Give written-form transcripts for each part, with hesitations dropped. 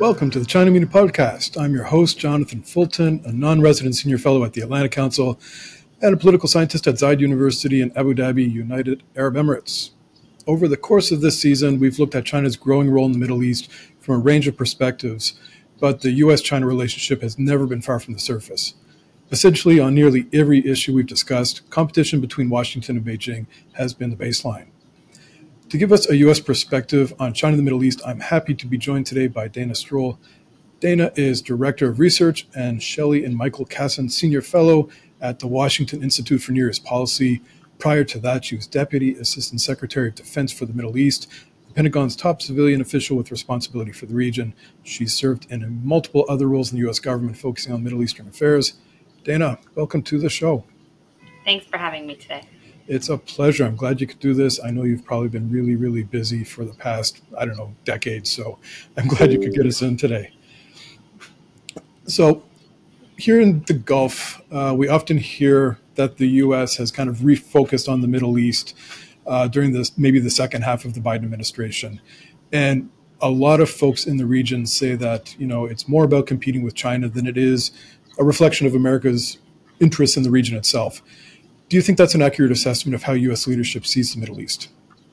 Welcome to the China Meeting Podcast. I'm your host, Jonathan Fulton, a non-resident senior fellow at the Atlantic Council and a political scientist at Zayed University in Abu Dhabi, United Arab Emirates. Over the course of this season, we've looked at China's growing role in the Middle East from a range of perspectives, but the U.S.-China relationship has never been far from the surface. Essentially, on nearly every issue we've discussed, competition between Washington and Beijing has been the baseline. To give us a U.S. perspective on China and the Middle East, I'm happy to be joined today by Dana Stroll. Dana is Director of Research and Shelley and Michael Kasson Senior Fellow at the Washington Institute for Near East Policy. Prior to that, she was Deputy Assistant Secretary of Defense for the Middle East, the Pentagon's top civilian official with responsibility for the region. She's served in multiple other roles in the U.S. government focusing on Middle Eastern affairs. Dana, welcome to the show. Thanks for having me today. It's a pleasure. I'm glad you could do this. I know you've probably been really, really busy for the past, decades. So I'm glad you could get us in today. So here in the Gulf, we often hear that the U.S. has kind of refocused on the Middle East during maybe the second half of the Biden administration. And a lot of folks in the region say that, it's more about competing with China than it is a reflection of America's interests in the region itself. Do you think that's an accurate assessment of how U.S. leadership sees the Middle East?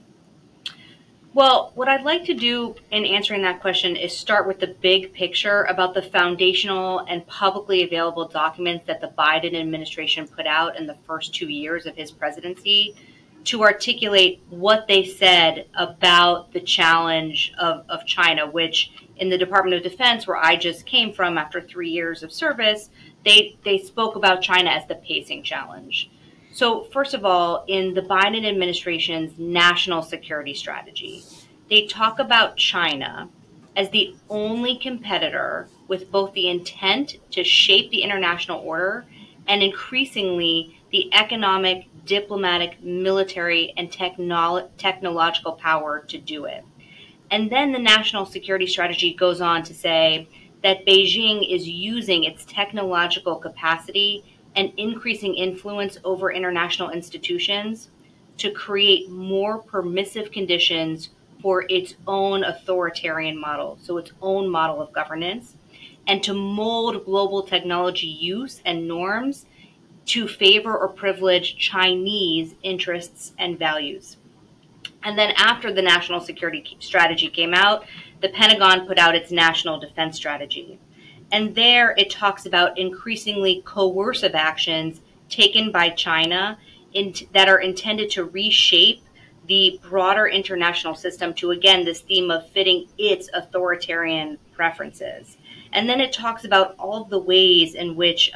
Well, what I'd like to do in answering that question is start with the big picture about the foundational and publicly available documents that the Biden administration put out in the first 2 years of his presidency to articulate what they said about the challenge of China, which in the Department of Defense, where I just came from after 3 years of service, they spoke about China as the pacing challenge. So first of all, in the Biden administration's national security strategy, they talk about China as the only competitor with both the intent to shape the international order and increasingly the economic, diplomatic, military, and technological power to do it. And then the national security strategy goes on to say that Beijing is using its technological capacity and increasing influence over international institutions to create more permissive conditions for its own authoritarian model, so its own model of governance, and to mold global technology use and norms to favor or privilege Chinese interests and values. And then after the national security strategy came out, the Pentagon put out its national defense strategy. And there it talks about increasingly coercive actions taken by China that are intended to reshape the broader international system to, again, this theme of fitting its authoritarian preferences. And then it talks about all of the ways in which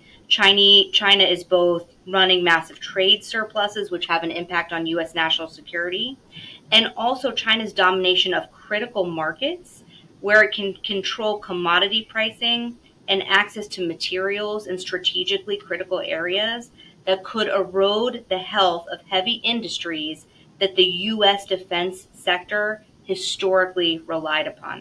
China is both running massive trade surpluses, which have an impact on U.S. national security, and also China's domination of critical markets, where it can control commodity pricing and access to materials in strategically critical areas that could erode the health of heavy industries that the U.S. defense sector historically relied upon.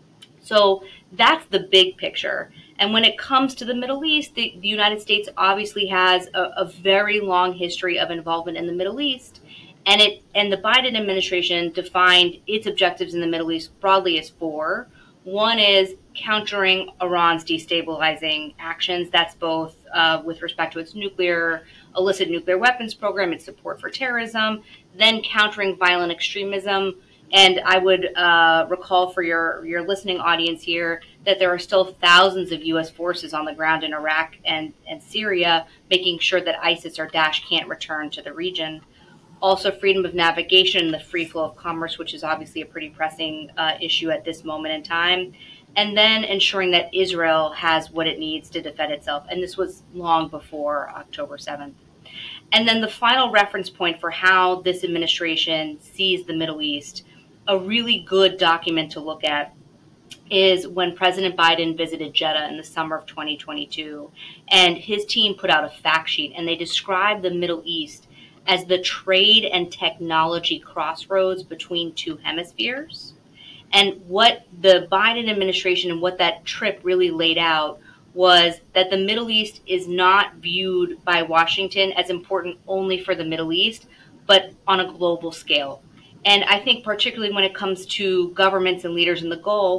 So that's the big picture. And when it comes to the Middle East, the United States obviously has a very long history of involvement in the Middle East. And the Biden administration defined its objectives in the Middle East broadly as four. One is countering Iran's destabilizing actions. That's both with respect to its illicit nuclear weapons program, its support for terrorism, then countering violent extremism. And I would recall for your listening audience here that there are still thousands of U.S. forces on the ground in Iraq and Syria, making sure that ISIS or Daesh can't return to the region. Also, freedom of navigation and the free flow of commerce, which is obviously a pretty pressing issue at this moment in time. And then ensuring that Israel has what it needs to defend itself. And this was long before October 7th. And then the final reference point for how this administration sees the Middle East, a really good document to look at, is when President Biden visited Jeddah in the summer of 2022. And his team put out a fact sheet, and they described the Middle East as the trade and technology crossroads between two hemispheres. And what the Biden administration and what that trip really laid out was that the Middle East is not viewed by Washington as important only for the Middle East, but on a global scale. And I think particularly when it comes to governments and leaders in the Gulf,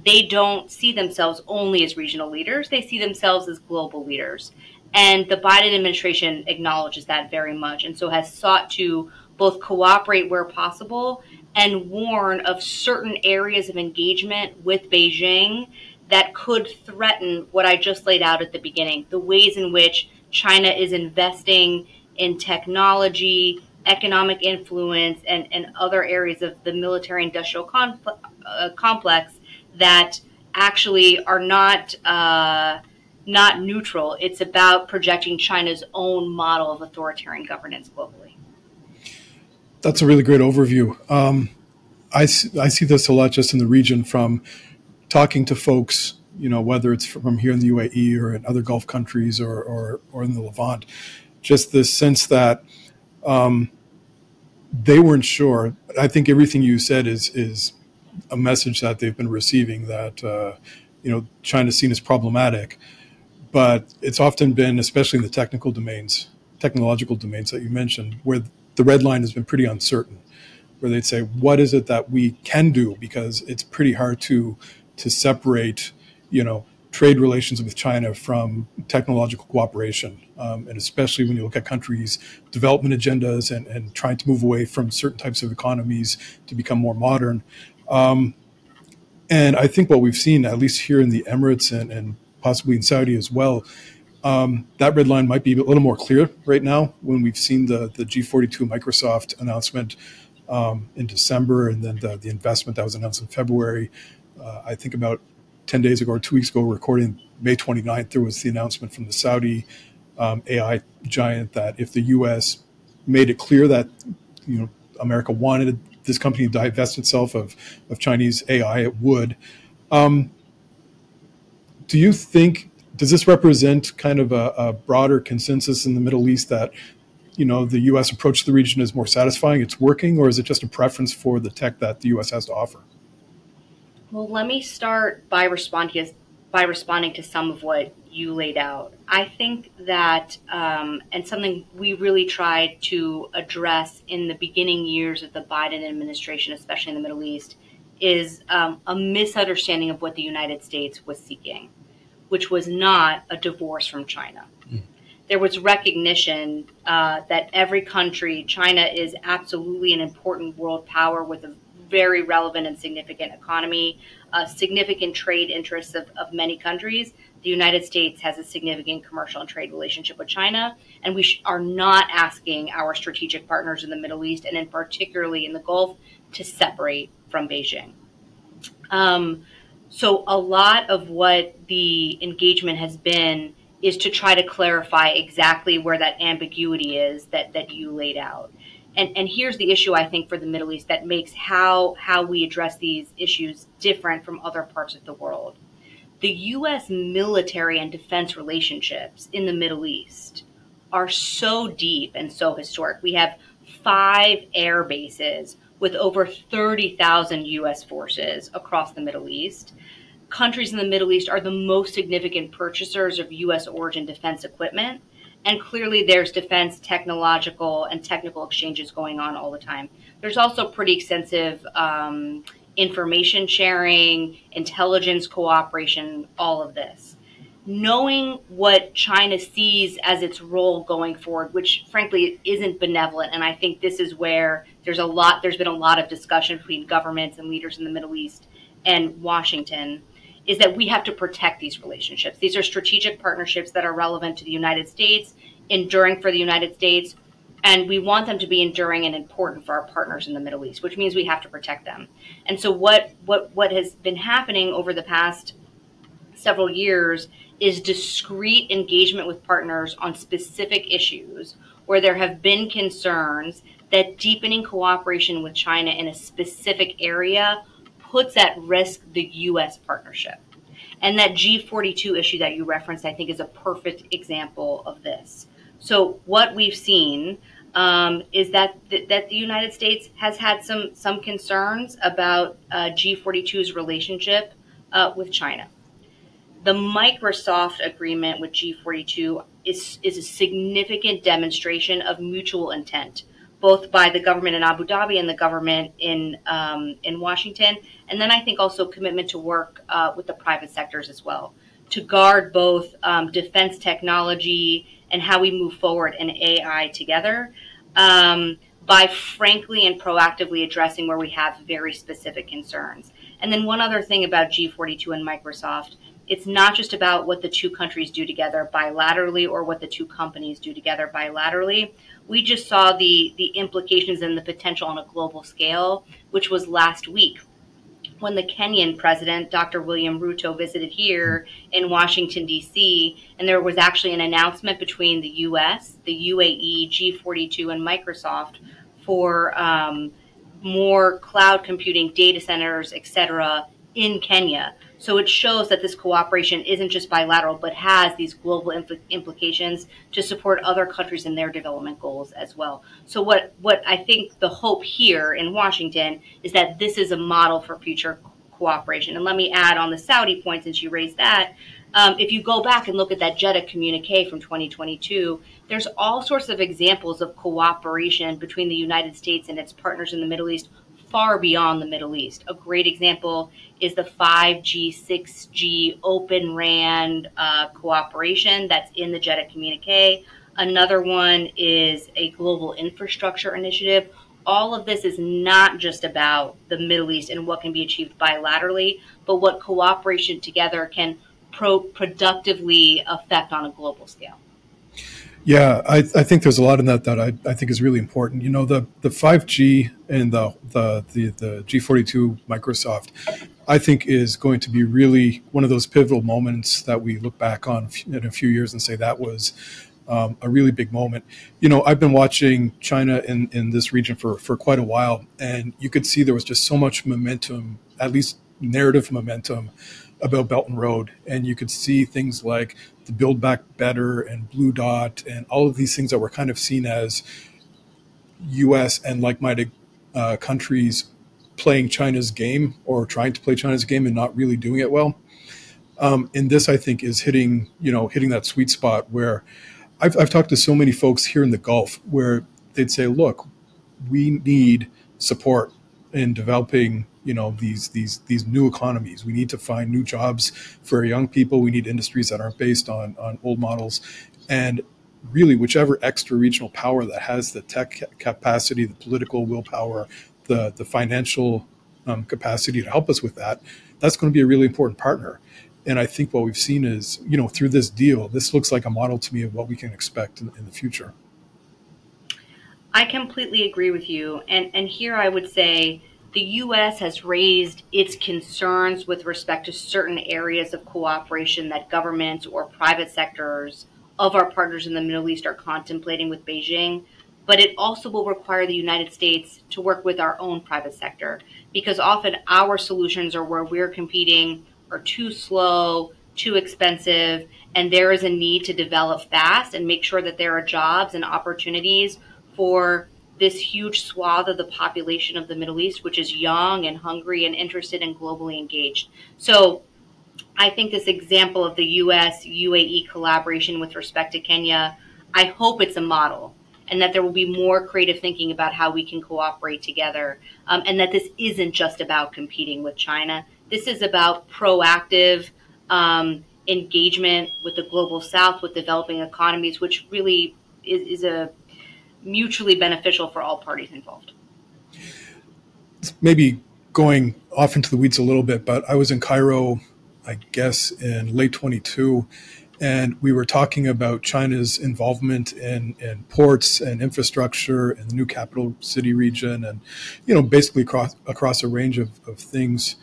they don't see themselves only as regional leaders, they see themselves as global leaders. And the Biden administration acknowledges that very much, and so has sought to both cooperate where possible and warn of certain areas of engagement with Beijing that could threaten what I just laid out at the beginning, the ways in which China is investing in technology, economic influence, and other areas of the military industrial complex that actually are not neutral. It's about projecting China's own model of authoritarian governance globally. That's a really great overview. I see this a lot just in the region from talking to folks, whether it's from here in the UAE or in other Gulf countries or in the Levant, just this sense that they weren't sure. I think everything you said is a message that they've been receiving, that China's seen as problematic, but it's often been, especially in the technological domains that you mentioned, where the red line has been pretty uncertain, where they'd say, what is it that we can do? Because it's pretty hard to separate, trade relations with China from technological cooperation. And especially when you look at countries' development agendas and trying to move away from certain types of economies to become more modern. And I think what we've seen, at least here in the Emirates and possibly in Saudi as well, that red line might be a little more clear right now when we've seen the G42 Microsoft announcement in December, and then the investment that was announced in February. I think about 10 days ago or 2 weeks ago, recording May 29th, there was the announcement from the Saudi AI giant that if the U.S. made it clear that America wanted this company to divest itself of Chinese AI, it would. Do you think, does this represent kind of a broader consensus in the Middle East that the U.S. approach to the region is more satisfying, it's working, or is it just a preference for the tech that the U.S. has to offer? Well, let me start by responding to some of what you laid out. I think that, and something we really tried to address in the beginning years of the Biden administration, especially in the Middle East, is a misunderstanding of what the United States was seeking, which was not a divorce from China. There was recognition that every country, China is absolutely an important world power with a very relevant and significant economy, significant trade interests of many countries. The United States has a significant commercial and trade relationship with China, and we are not asking our strategic partners in the Middle East, and in particularly in the Gulf, to separate from Beijing. So a lot of what the engagement has been is to try to clarify exactly where that ambiguity is that you laid out. And here's the issue, I think, for the Middle East that makes how we address these issues different from other parts of the world. The U.S. military and defense relationships in the Middle East are so deep and so historic. We have 5 air bases with over 30,000 U.S. forces across the Middle East. Countries in the Middle East are the most significant purchasers of U.S. origin defense equipment. And clearly there's defense technological and technical exchanges going on all the time. There's also pretty extensive information sharing, intelligence cooperation, all of this. Knowing what China sees as its role going forward, which frankly isn't benevolent, and I think this is where there's been a lot of discussion between governments and leaders in the Middle East and Washington, is that we have to protect these relationships. These are strategic partnerships that are relevant to the United States, enduring for the United States, and we want them to be enduring and important for our partners in the Middle East, which means we have to protect them. And so what has been happening over the past several years is discrete engagement with partners on specific issues where there have been concerns that deepening cooperation with China in a specific area puts at risk the U.S. partnership. And that G42 issue that you referenced, I think, is a perfect example of this. So what we've seen is that the United States has had some concerns about G42's relationship with China. The Microsoft agreement with G42 is a significant demonstration of mutual intent both by the government in Abu Dhabi and the government in Washington. And then I think also commitment to work with the private sectors as well, to guard both defense technology and how we move forward in AI together, by frankly and proactively addressing where we have very specific concerns. And then one other thing about G42 and Microsoft, it's not just about what the two countries do together bilaterally or what the two companies do together bilaterally. We just saw the implications and the potential on a global scale, which was last week when the Kenyan president, Dr. William Ruto, visited here in Washington, D.C., and there was actually an announcement between the U.S., the UAE, G42, and Microsoft for more cloud computing data centers, et cetera, in Kenya. So it shows that this cooperation isn't just bilateral, but has these global implications to support other countries in their development goals as well. So what I think the hope here in Washington is that this is a model for future cooperation. And let me add on the Saudi point, since you raised that, if you go back and look at that Jeddah communique from 2022, there's all sorts of examples of cooperation between the United States and its partners in the Middle East far beyond the Middle East. A great example is the 5G, 6G Open RAN cooperation that's in the Jeddah communique. Another one is a global infrastructure initiative. All of this is not just about the Middle East and what can be achieved bilaterally, but what cooperation together can productively affect on a global scale. Yeah, I think there's a lot in that I think is really important. You know, the 5G and the G42 Microsoft, I think is going to be really one of those pivotal moments that we look back on in a few years and say that was a really big moment. You know, I've been watching China in this region for quite a while, and you could see there was just so much momentum, at least narrative momentum, about Belt and Road. And you could see things like the Build Back Better and Blue Dot and all of these things that were kind of seen as U.S. and like-minded countries playing China's game or trying to play China's game and not really doing it well. And this, I think, is hitting that sweet spot where I've talked to so many folks here in the Gulf where they'd say, look, we need support in developing, these new economies. We need to find new jobs for young people. We need industries that aren't based on old models. And really, whichever extra regional power that has the tech capacity, the political willpower, the financial capacity to help us with that, that's going to be a really important partner. And I think what we've seen is, through this deal, this looks like a model to me of what we can expect in the future. I completely agree with you. And here I would say the U.S. has raised its concerns with respect to certain areas of cooperation that governments or private sectors of our partners in the Middle East are contemplating with Beijing. But it also will require the United States to work with our own private sector, because often our solutions are where we're competing are too slow, too expensive, and there is a need to develop fast and make sure that there are jobs and opportunities for this huge swath of the population of the Middle East, which is young and hungry and interested and globally engaged. So I think this example of the U.S. UAE collaboration with respect to Kenya, I hope it's a model, and that there will be more creative thinking about how we can cooperate together, and that this isn't just about competing with China. This is about proactive engagement with the global South, with developing economies, which really is a mutually beneficial for all parties involved. Maybe going off into the weeds a little bit, but I was in Cairo, I guess, in late 22, and we were talking about China's involvement in ports and infrastructure in the new capital city region, and basically across a range of things.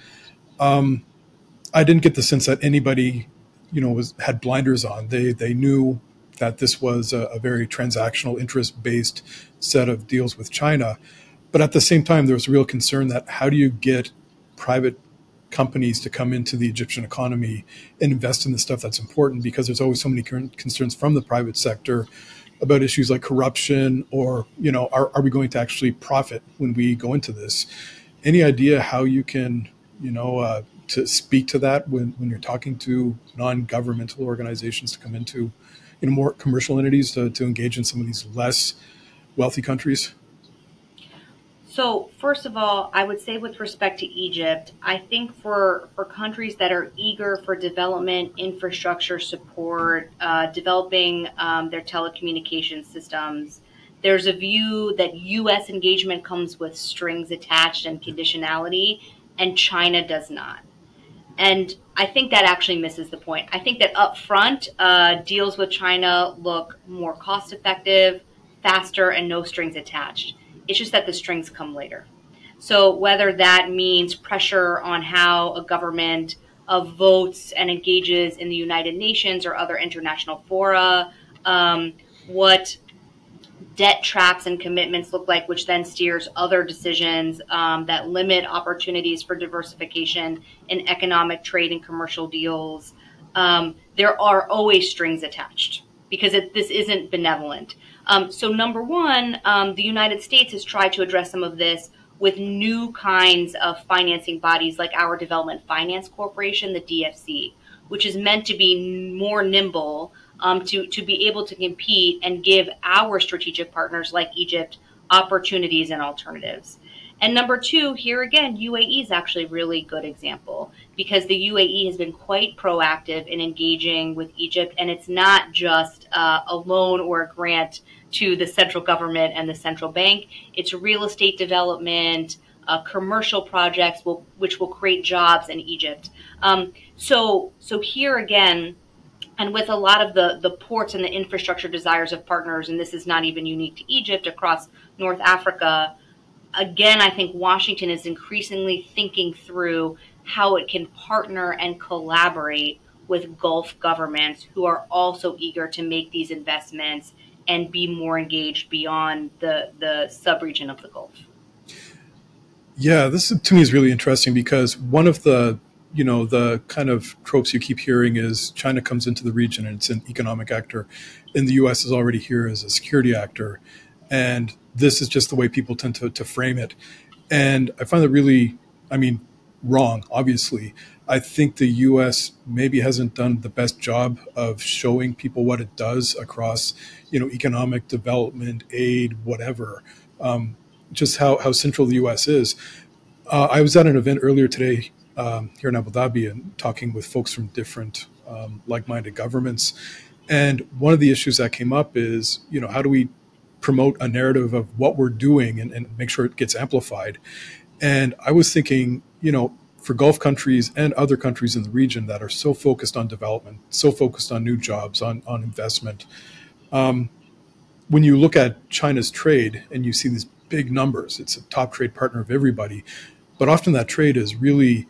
I didn't get the sense that anybody, had blinders on. They knew that this was a very transactional, interest-based set of deals with China. But at the same time, there was a real concern that how do you get private companies to come into the Egyptian economy and invest in the stuff that's important, because there's always so many concerns from the private sector about issues like corruption or, are we going to actually profit when we go into this? Any idea how you can, to speak to that when you're talking to non-governmental organizations to come into more commercial entities to engage in some of these less wealthy countries? So, first of all, I would say with respect to Egypt, I think for countries that are eager for development, infrastructure support, developing their telecommunication systems, there's a view that U.S. engagement comes with strings attached and conditionality, and China does not. And I think that actually misses the point. I think that upfront, deals with China look more cost effective, faster, and no strings attached. It's just that the strings come later. So whether that means pressure on how a government votes and engages in the United Nations or other international fora, what debt traps and commitments look like, which then steers other decisions that limit opportunities for diversification in economic trade and commercial deals. There are always strings attached because this isn't benevolent. So, number one, the United States has tried to address some of this with new kinds of financing bodies like our Development Finance Corporation, the DFC, which is meant to be more nimble, to be able to compete and give our strategic partners like Egypt opportunities and alternatives. And number two, here again, UAE is actually a really good example because the UAE has been quite proactive in engaging with Egypt, and it's not just a loan or a grant to the central government and the central bank. It's real estate development, commercial projects which will create jobs in Egypt. So here again, and with a lot of the ports and the infrastructure desires of partners, and this is not even unique to Egypt, across North Africa, again, I think Washington is increasingly thinking through how it can partner and collaborate with Gulf governments who are also eager to make these investments and be more engaged beyond the subregion of the Gulf. Yeah, this to me is really interesting because one of the kind of tropes you keep hearing is China comes into the region and it's an economic actor, and the U.S. is already here as a security actor, and this is just the way people tend to frame it, and I find that really, I mean, wrong. Obviously, I think the U.S. maybe hasn't done the best job of showing people what it does across, economic development, aid, whatever. Just how central the U.S. is. I was at an event earlier today here in Abu Dhabi and talking with folks from different like-minded governments. And one of the issues that came up is, how do we promote a narrative of what we're doing and make sure it gets amplified? And I was thinking, for Gulf countries and other countries in the region that are so focused on development, so focused on new jobs, on investment, when you look at China's trade and you see these big numbers, it's a top trade partner of everybody, but often that trade is really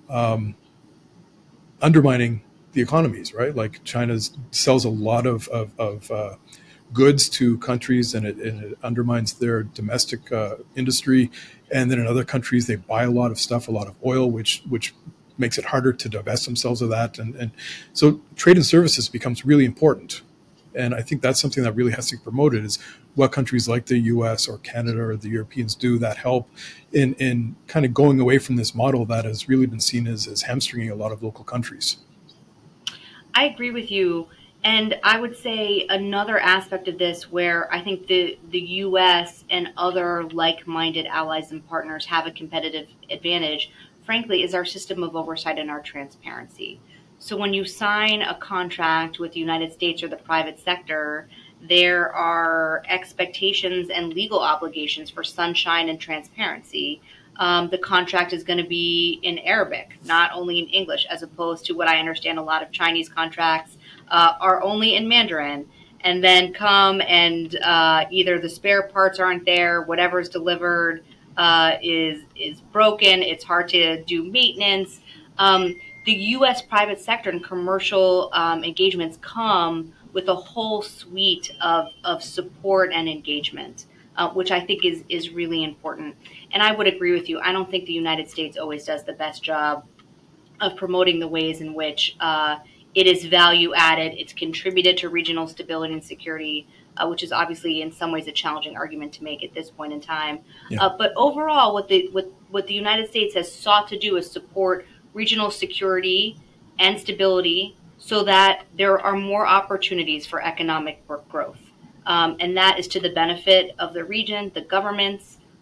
undermining the economies, right? Like China sells a lot of goods to countries, and it undermines their domestic industry. And then in other countries, they buy a lot of stuff, a lot of oil, which makes it harder to divest themselves of that. And so trade and services becomes really important. And I think that's something that really has to be promoted, is what countries like the US or Canada or the Europeans do that help in kind of going away from this model that has really been seen as hamstringing a lot of local countries. I agree with you. And I would say another aspect of this where I think the U.S. and other like-minded allies and partners have a competitive advantage, frankly, is our system of oversight and our transparency. So when you sign a contract with the United States or the private sector, there are expectations and legal obligations for sunshine and transparency. The contract is going to be in Arabic, not only in English, as opposed to what I understand a lot of Chinese contracts are only in Mandarin, and then come and either the spare parts aren't there, whatever's delivered is broken, it's hard to do maintenance. The U.S. private sector and commercial engagements come with a whole suite of support and engagement, which I think is really important. And I would agree with you. I don't think the United States always does the best job of promoting the ways in which it is value added. It's contributed to regional stability and security, which is obviously in some ways a challenging argument to make at this point in time. Yeah. But overall, what the United States has sought to do is support regional security and stability so that there are more opportunities for economic growth. And that is to the benefit of the region, the governments,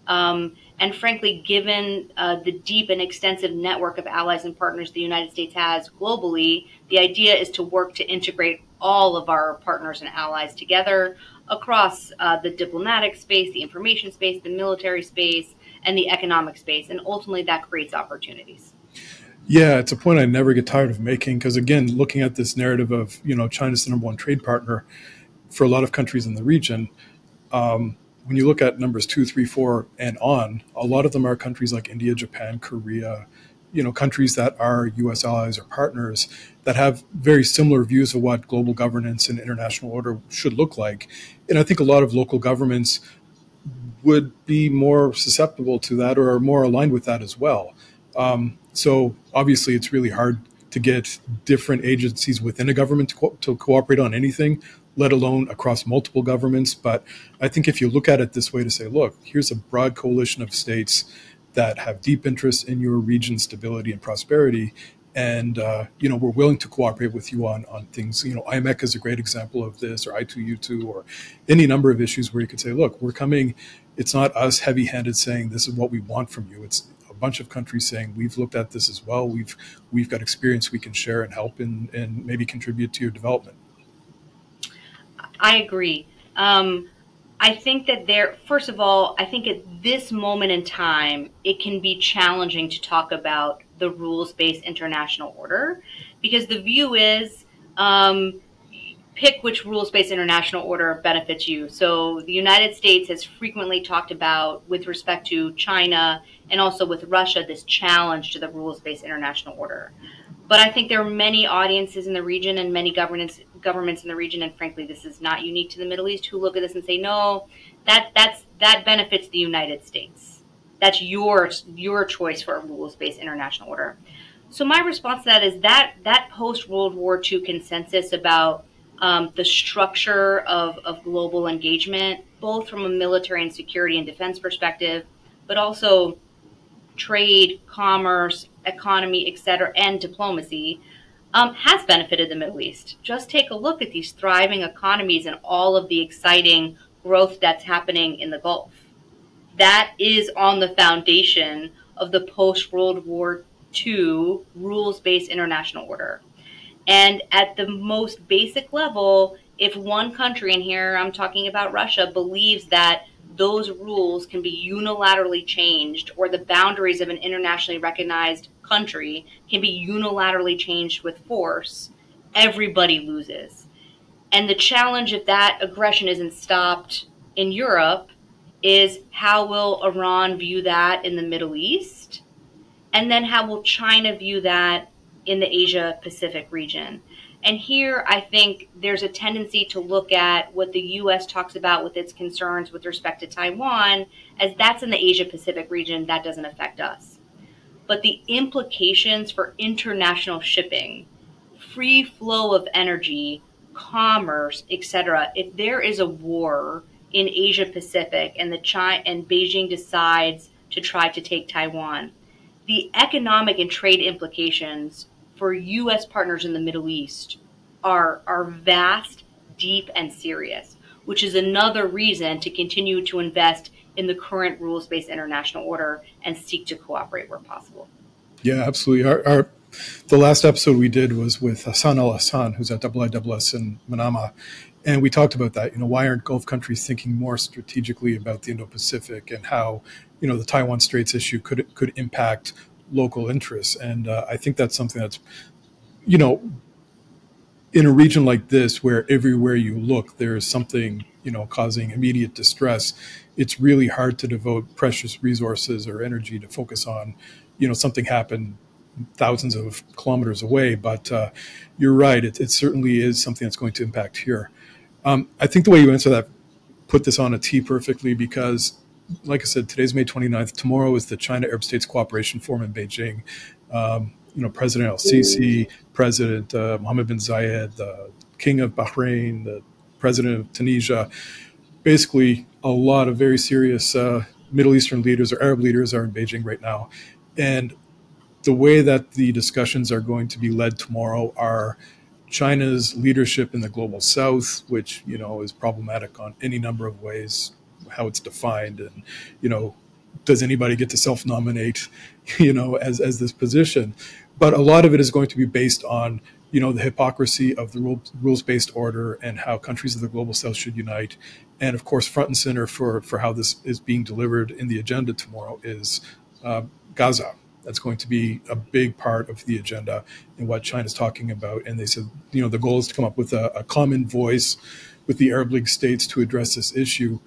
And frankly, given the deep and extensive network of allies and partners the United States has globally, the idea is to work to integrate all of our partners and allies together across the diplomatic space, the information space, the military space, and the economic space. And ultimately, that creates opportunities. Yeah, it's a point I never get tired of making because, again, looking at this narrative of, China's the number one trade partner for a lot of countries in the region, when you look at numbers 2, 3, 4, and on, a lot of them are countries like India, Japan, Korea, countries that are U.S. allies or partners that have very similar views of what global governance and international order should look like. And I think a lot of local governments would be more susceptible to that or are more aligned with that as well. So obviously, it's really hard to get different agencies within a government to cooperate on anything, let alone across multiple governments. But I think if you look at it this way to say, look, here's a broad coalition of states that have deep interest in your region's stability and prosperity. And, we're willing to cooperate with you on things. IMEC is a great example of this, or I2U2, or any number of issues where you could say, look, we're coming. It's not us heavy-handed saying this is what we want from you. It's a bunch of countries saying we've looked at this as well. We've got experience we can share and help and maybe contribute to your development. I agree. I think that first of all, I think at this moment in time, it can be challenging to talk about the rules-based international order because the view is pick which rules-based international order benefits you. So the United States has frequently talked about, with respect to China and also with Russia, this challenge to the rules-based international order. But I think there are many audiences in the region and many governments in the region, and frankly, this is not unique to the Middle East, who look at this and say, no, that benefits the United States. That's your choice for a rules-based international order. So my response to that is that post-World War II consensus about the structure of global engagement, both from a military and security and defense perspective, but also trade, commerce, economy, etc., and diplomacy, has benefited the Middle East. Just take a look at these thriving economies and all of the exciting growth that's happening in the Gulf. That is on the foundation of the post-World War II rules-based international order. And at the most basic level, if one country, and here I'm talking about Russia, believes that those rules can be unilaterally changed, or the boundaries of an internationally recognized country can be unilaterally changed with force, everybody loses. And the challenge, if that aggression isn't stopped in Europe, is how will Iran view that in the Middle East? And then how will China view that in the Asia Pacific region? And here, I think there's a tendency to look at what the U.S. talks about with its concerns with respect to Taiwan, as that's in the Asia Pacific region, that doesn't affect us. But the implications for international shipping, free flow of energy, commerce, etc., if there is a war in Asia Pacific and Beijing decides to try to take Taiwan, the economic and trade implications for U.S. partners in the Middle East are vast, deep, and serious, which is another reason to continue to invest in the current rules-based international order and seek to cooperate where possible. Yeah, absolutely. The last episode we did was with Hassan al-Hassan, who's at IISS in Manama, and we talked about that. Why aren't Gulf countries thinking more strategically about the Indo-Pacific and how, the Taiwan Straits issue could impact local interests? And I think that's something that's, in a region like this, where everywhere you look, there is something, causing immediate distress. It's really hard to devote precious resources or energy to focus on, something happened thousands of kilometers away. But you're right. It certainly is something that's going to impact here. I think the way you answer that put this on a tee perfectly because, like I said, today's May 29th. Tomorrow is the China-Arab States Cooperation Forum in Beijing. President al-Sisi, President Mohammed bin Zayed, the King of Bahrain, the President of Tunisia. Basically, a lot of very serious Middle Eastern leaders or Arab leaders are in Beijing right now. And the way that the discussions are going to be led tomorrow are China's leadership in the global south, which, is problematic on any number of ways, how it's defined. And, does anybody get to self-nominate, as this position? But a lot of it is going to be based on, the hypocrisy of the rules-based order and how countries of the global south should unite. And of course, front and center for how this is being delivered in the agenda tomorrow is Gaza. That's going to be a big part of the agenda and what China's talking about. And they said, the goal is to come up with a common voice with the Arab League states to address this issue.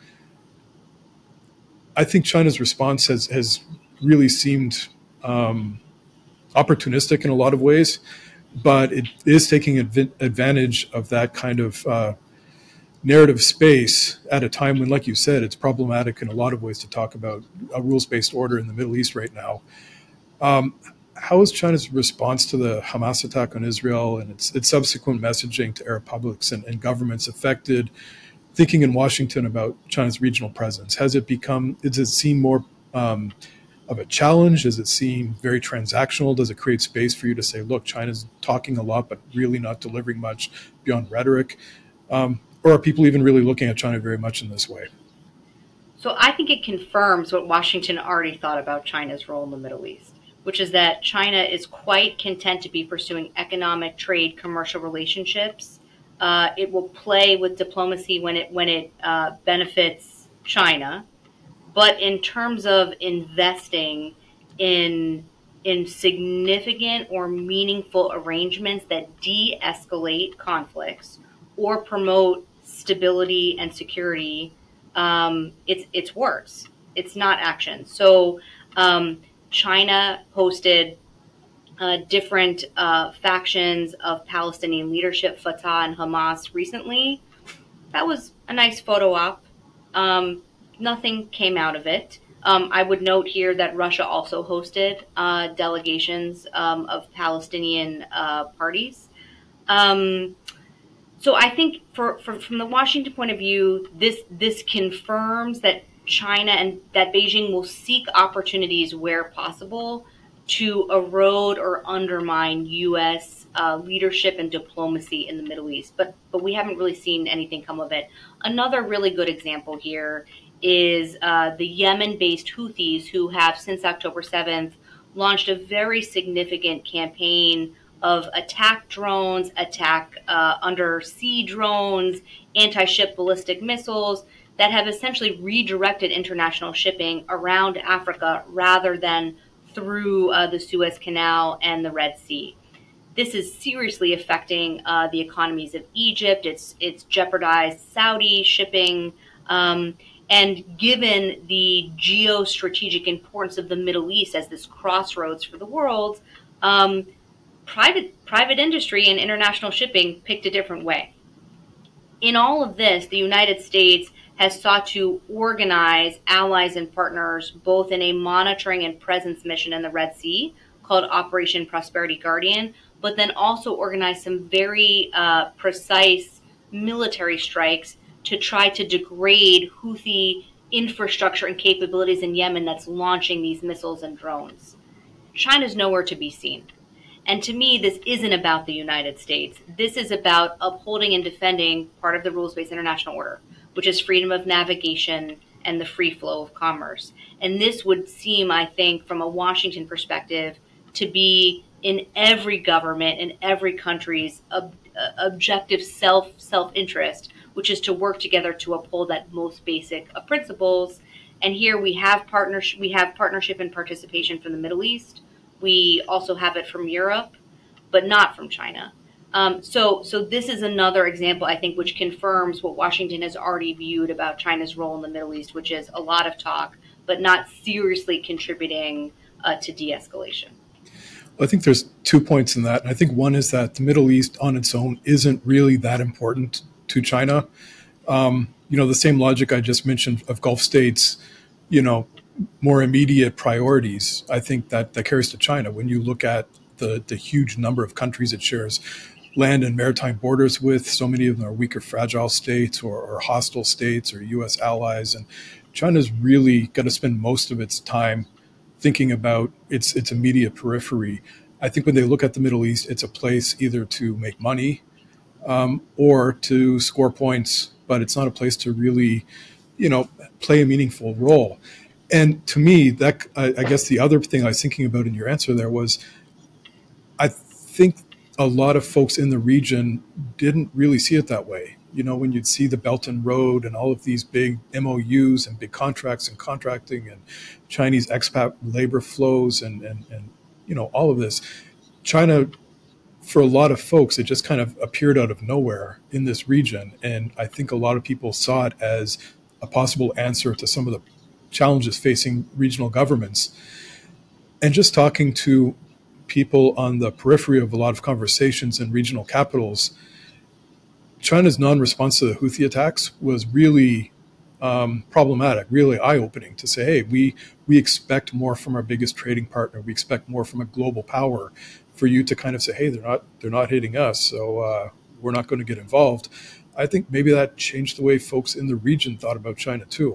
I think China's response has really seemed opportunistic in a lot of ways, but it is taking advantage of that kind of narrative space at a time when, like you said, it's problematic in a lot of ways to talk about a rules-based order in the Middle East right now. How is China's response to the Hamas attack on Israel and its subsequent messaging to Arab publics and governments affected thinking in Washington about China's regional presence? Does it seem more of a challenge? Does it seem very transactional? Does it create space for you to say, look, China's talking a lot, but really not delivering much beyond rhetoric? Or are people even really looking at China very much in this way? So I think it confirms what Washington already thought about China's role in the Middle East, which is that China is quite content to be pursuing economic, trade, commercial relationships. It will play with diplomacy when it benefits China. But in terms of investing in significant or meaningful arrangements that de-escalate conflicts or promote stability and security, it's words. It's not action. So China hosted different factions of Palestinian leadership, Fatah and Hamas, recently. That was a nice photo op. Nothing came out of it. I would note here that Russia also hosted delegations of Palestinian parties. So I think from the Washington point of view, this confirms that China and that Beijing will seek opportunities where possible to erode or undermine U.S. Leadership and diplomacy in the Middle East. But we haven't really seen anything come of it. Another really good example here is the Yemen-based Houthis, who have since October 7th launched a very significant campaign of attack drones, undersea drones, anti-ship ballistic missiles that have essentially redirected international shipping around Africa rather than through the Suez Canal and the Red Sea. This is seriously affecting the economies of Egypt. It's jeopardized Saudi shipping. And given the geostrategic importance of the Middle East as this crossroads for the world, private industry and international shipping picked a different way. In all of this, the United States has sought to organize allies and partners both in a monitoring and presence mission in the Red Sea called Operation Prosperity Guardian, but then also organize some very precise military strikes to try to degrade Houthi infrastructure and capabilities in Yemen that's launching these missiles and drones. China's nowhere to be seen. And to me, this isn't about the United States. This is about upholding and defending part of the rules-based international order, which is freedom of navigation and the free flow of commerce. And this would seem, I think, from a Washington perspective, to be in every government, in every country's objective self-interest, which is to work together to uphold that most basic of principles. And here we have partnership and participation from the Middle East. We also have it from Europe, but not from China. So this is another example, I think, which confirms what Washington has already viewed about China's role in the Middle East, which is a lot of talk, but not seriously contributing to de-escalation. I think there's 2 points in that. And I think one is that the Middle East on its own isn't really that important to China. The same logic I just mentioned of Gulf states, more immediate priorities, I think that carries to China. When you look at the huge number of countries it shares land and maritime borders with, so many of them are weaker, fragile states or hostile states or U.S. allies. And China's really got to spend most of its time thinking about its immediate periphery. I think when they look at the Middle East, it's a place either to make money or to score points, but it's not a place to really, play a meaningful role. And to me, that I guess the other thing I was thinking about in your answer there was, I think a lot of folks in the region didn't really see it that way. You know, when you'd see the Belt and Road and all of these big MOUs and big contracts and contracting and Chinese expat labor flows and you know, all of this, China, for a lot of folks, it just kind of appeared out of nowhere in this region. And I think a lot of people saw it as a possible answer to some of the challenges facing regional governments. And just talking to people on the periphery of a lot of conversations in regional capitals, China's non-response to the Houthi attacks was really problematic, really eye-opening to say, hey, we expect more from our biggest trading partner. We expect more from a global power. For you to kind of say, hey, they're not hitting us, so we're not going to get involved. I think maybe that changed the way folks in the region thought about China too.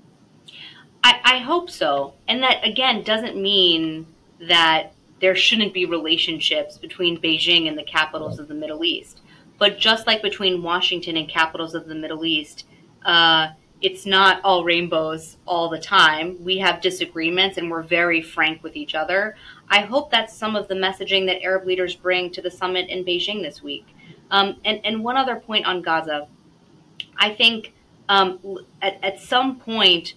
I hope so. And that, again, doesn't mean that there shouldn't be relationships between Beijing and the capitals of the Middle East. But just like between Washington and capitals of the Middle East, it's not all rainbows all the time. We have disagreements and we're very frank with each other. I hope that's some of the messaging that Arab leaders bring to the summit in Beijing this week. And one other point on Gaza. I think at some point,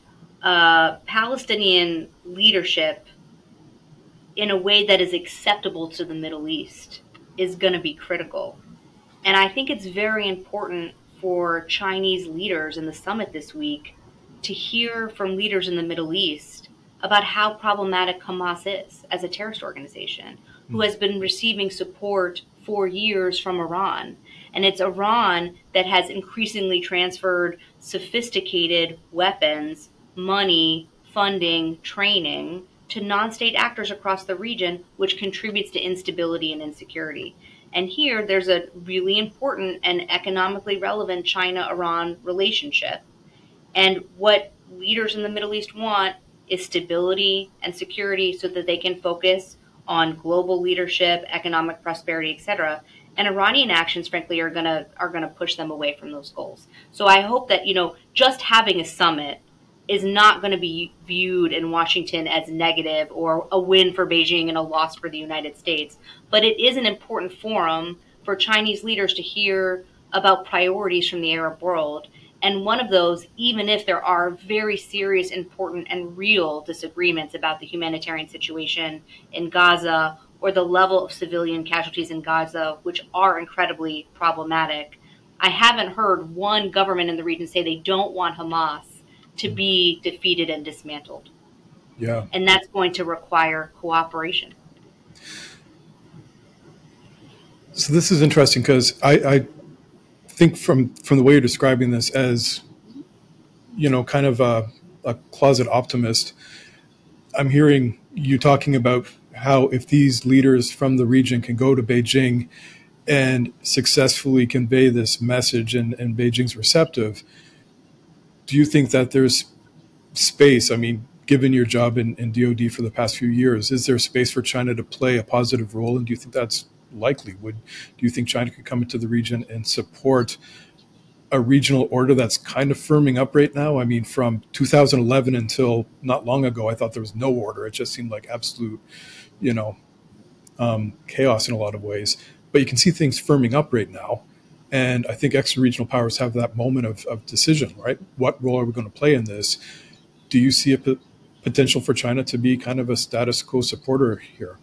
Palestinian leadership, in a way that is acceptable to the Middle East, is going to be critical. And I think it's very important for Chinese leaders in the summit this week to hear from leaders in the Middle East about how problematic Hamas is as a terrorist organization, who has been receiving support for years from Iran. And it's Iran that has increasingly transferred sophisticated weapons, money, funding, training to non-state actors across the region, which contributes to instability and insecurity. And here, there's a really important and economically relevant China-Iran relationship. And what leaders in the Middle East want is stability and security so that they can focus on global leadership, economic prosperity, etc. And Iranian actions, frankly, are gonna push them away from those goals. So I hope that, just having a summit is not going to be viewed in Washington as negative or a win for Beijing and a loss for the United States. But it is an important forum for Chinese leaders to hear about priorities from the Arab world. And one of those, even if there are very serious, important, and real disagreements about the humanitarian situation in Gaza or the level of civilian casualties in Gaza, which are incredibly problematic, I haven't heard one government in the region say they don't want Hamas to be defeated and dismantled. Yeah. And that's going to require cooperation. So this is interesting because I think from the way you're describing this as, kind of a closet optimist, I'm hearing you talking about how if these leaders from the region can go to Beijing and successfully convey this message and Beijing's receptive, do you think that there's space? I mean, given your job in DoD for the past few years, is there space for China to play a positive role? And do you think that's likely? Do you think China could come into the region and support a regional order that's kind of firming up right now? I mean, from 2011 until not long ago, I thought there was no order. It just seemed like absolute, chaos in a lot of ways. But you can see things firming up right now. And I think extra-regional powers have that moment of decision, right? What role are we going to play in this? Do you see a potential for China to be kind of a status quo supporter here?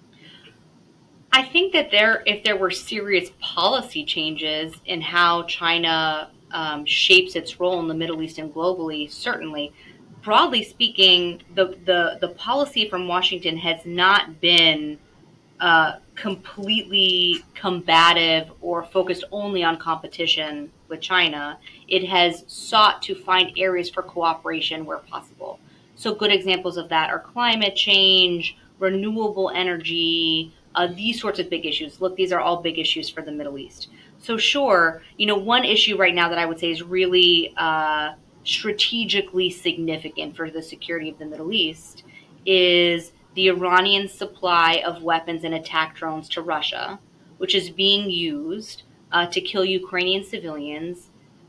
I think that if there were serious policy changes in how China shapes its role in the Middle East and globally, certainly. Broadly speaking, the policy from Washington has not been completely combative or focused only on competition with China. It has sought to find areas for cooperation where possible. So good examples of that are climate change, renewable energy, these sorts of big issues. Look, these are all big issues for the Middle East. So sure, one issue right now that I would say is really strategically significant for the security of the Middle East is the Iranian supply of weapons and attack drones to Russia, which is being used to kill Ukrainian civilians,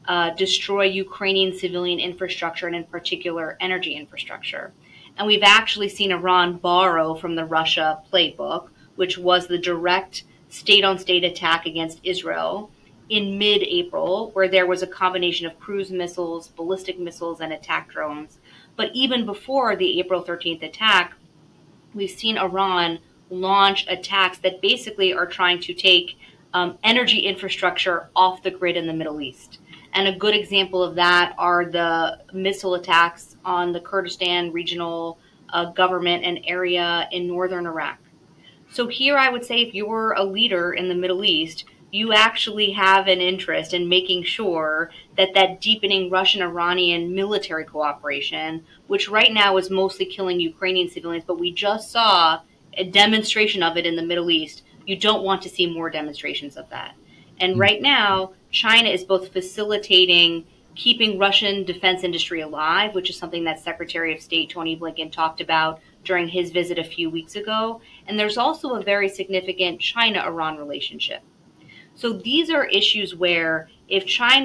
destroy Ukrainian civilian infrastructure and in particular energy infrastructure. And we've actually seen Iran borrow from the Russia playbook, which was the direct state-on-state attack against Israel in mid-April, where there was a combination of cruise missiles, ballistic missiles, and attack drones. But even before the April 13th attack, we've seen Iran launch attacks that basically are trying to take energy infrastructure off the grid in the Middle East. And a good example of that are the missile attacks on the Kurdistan regional government and area in northern Iraq. So here I would say if you're a leader in the Middle East, you actually have an interest in making sure that that deepening Russian-Iranian military cooperation, which right now is mostly killing Ukrainian civilians, but we just saw a demonstration of it in the Middle East. You don't want to see more demonstrations of that. And right now, China is both facilitating keeping Russian defense industry alive, which is something that Secretary of State Tony Blinken talked about during his visit a few weeks ago. And there's also a very significant China-Iran relationship. So these are issues where if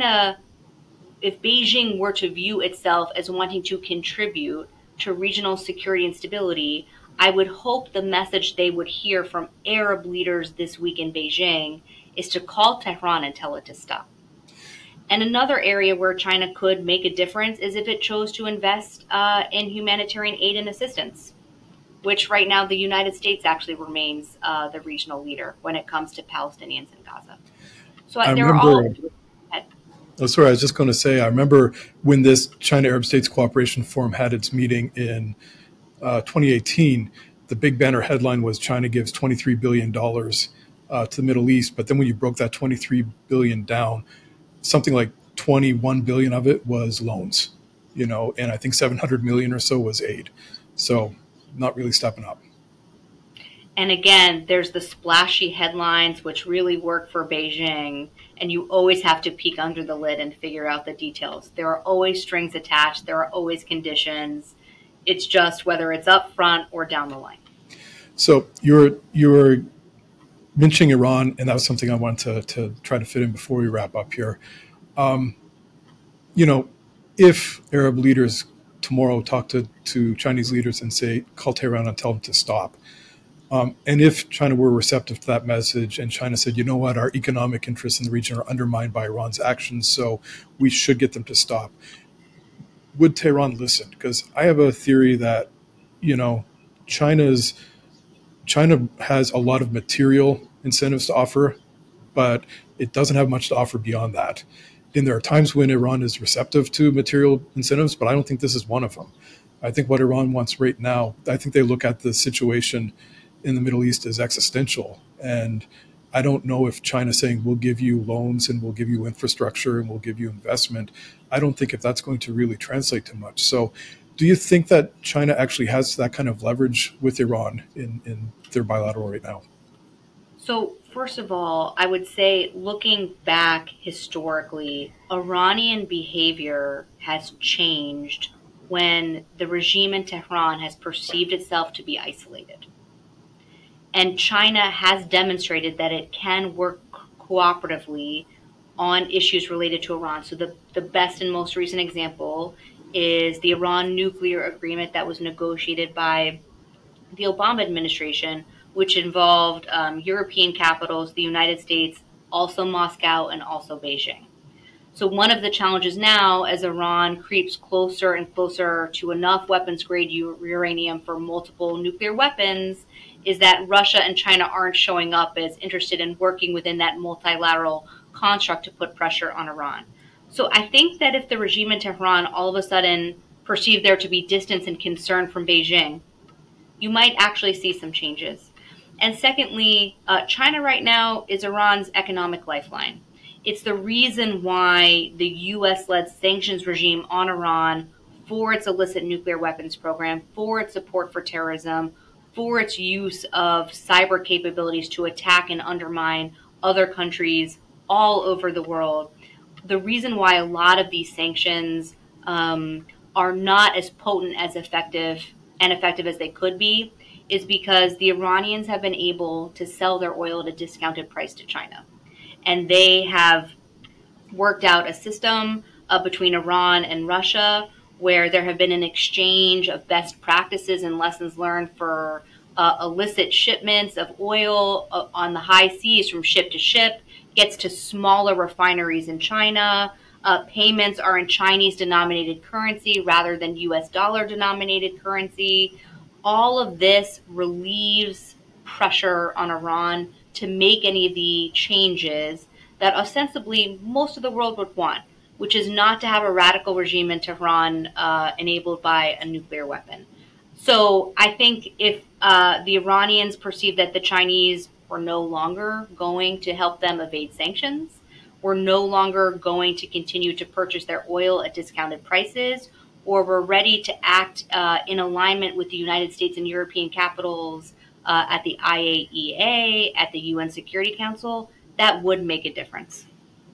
Beijing were to view itself as wanting to contribute to regional security and stability, I would hope the message they would hear from Arab leaders this week in Beijing is to call Tehran and tell it to stop. And another area where China could make a difference is if it chose to invest in humanitarian aid and assistance, which right now the United States actually remains the regional leader when it comes to Palestinians in Gaza. So I there are remember. all. Oh, sorry, I was just going to say, I remember when this China-Arab States Cooperation Forum had its meeting in 2018, the big banner headline was China gives $23 billion to the Middle East. But then when you broke that $23 billion down, something like $21 billion of it was loans, and I think $700 million or so was aid. So not really stepping up. And again, there's the splashy headlines, which really work for Beijing, and you always have to peek under the lid and figure out the details. There are always strings attached. There are always conditions. It's just whether it's up front or down the line. So you're mentioning Iran, and that was something I wanted to try to fit in before we wrap up here. If Arab leaders tomorrow talk to Chinese leaders and say, call Tehran and tell them to stop, and if China were receptive to that message and China said, you know what, our economic interests in the region are undermined by Iran's actions, so we should get them to stop, would Tehran listen? Because I have a theory that, China has a lot of material incentives to offer, but it doesn't have much to offer beyond that. And there are times when Iran is receptive to material incentives, but I don't think this is one of them. I think what Iran wants right now, I think they look at the situation in the Middle East as existential. And I don't know if China's saying, we'll give you loans and we'll give you infrastructure and we'll give you investment. I don't think if that's going to really translate to much. So do you think that China actually has that kind of leverage with Iran in their bilateral right now? So, first of all, I would say looking back historically, Iranian behavior has changed when the regime in Tehran has perceived itself to be isolated. And China has demonstrated that it can work cooperatively on issues related to Iran. So the best and most recent example is the Iran nuclear agreement that was negotiated by the Obama administration, which involved European capitals, the United States, also Moscow, and also Beijing. So one of the challenges now, as Iran creeps closer and closer to enough weapons-grade uranium for multiple nuclear weapons, is that Russia and China aren't showing up as interested in working within that multilateral construct to put pressure on Iran. So I think that if the regime in Tehran all of a sudden perceived there to be distance and concern from Beijing, you might actually see some changes. And secondly, China right now is Iran's economic lifeline. It's the reason why the U.S.-led sanctions regime on Iran for its illicit nuclear weapons program, for its support for terrorism, for its use of cyber capabilities to attack and undermine other countries all over the world. The reason why a lot of these sanctions are not as potent as effective as they could be is because the Iranians have been able to sell their oil at a discounted price to China. And they have worked out a system between Iran and Russia where there have been an exchange of best practices and lessons learned for illicit shipments of oil on the high seas from ship to ship, gets to smaller refineries in China. Payments are in Chinese denominated currency rather than US dollar denominated currency. All of this relieves pressure on Iran to make any of the changes that ostensibly most of the world would want, which is not to have a radical regime in Tehran enabled by a nuclear weapon. So I think if the Iranians perceive that the Chinese were no longer going to help them evade sanctions, were no longer going to continue to purchase their oil at discounted prices, or were ready to act in alignment with the United States and European capitals at the IAEA, at the UN Security Council, that would make a difference.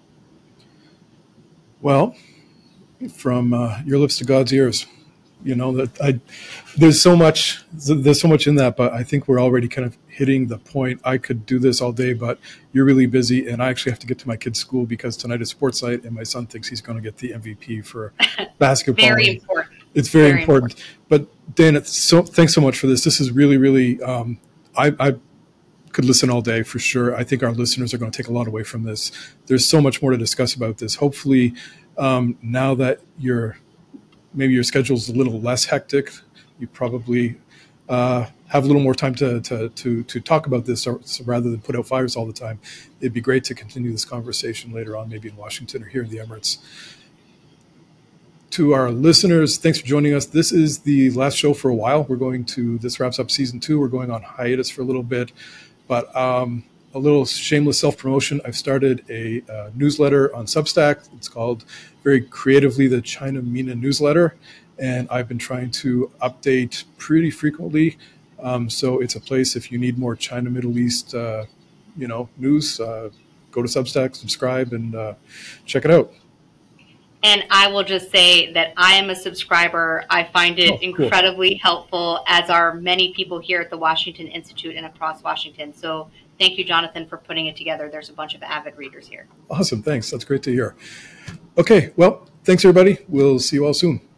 Well, from your lips to God's ears, there's so much in that, but I think we're already kind of hitting the point. I could do this all day, but you're really busy, and I actually have to get to my kid's school because tonight is sports night, and my son thinks he's going to get the MVP for basketball. Very important. It's very important. But Dan, thanks so much for this. This is really, really. I could listen all day for sure. I think our listeners are going to take a lot away from this. There's so much more to discuss about this. Hopefully, now that maybe your schedule is a little less hectic, you probably have a little more time to talk about this, so rather than put out fires all the time. It'd be great to continue this conversation later on, maybe in Washington or here in the Emirates. To our listeners, thanks for joining us. This is the last show for a while. This wraps up season 2. We're going on hiatus for a little bit, but a little shameless self-promotion. I've started a newsletter on Substack. It's called very creatively the China Mina Newsletter, and I've been trying to update pretty frequently. So it's a place if you need more China, Middle East, news. Go to Substack, subscribe, and check it out. And I will just say that I am a subscriber. I find it incredibly helpful, as are many people here at the Washington Institute and across Washington. So thank you, Jonathan, for putting it together. There's a bunch of avid readers here. Awesome. Thanks. That's great to hear. Okay. Well, thanks, everybody. We'll see you all soon.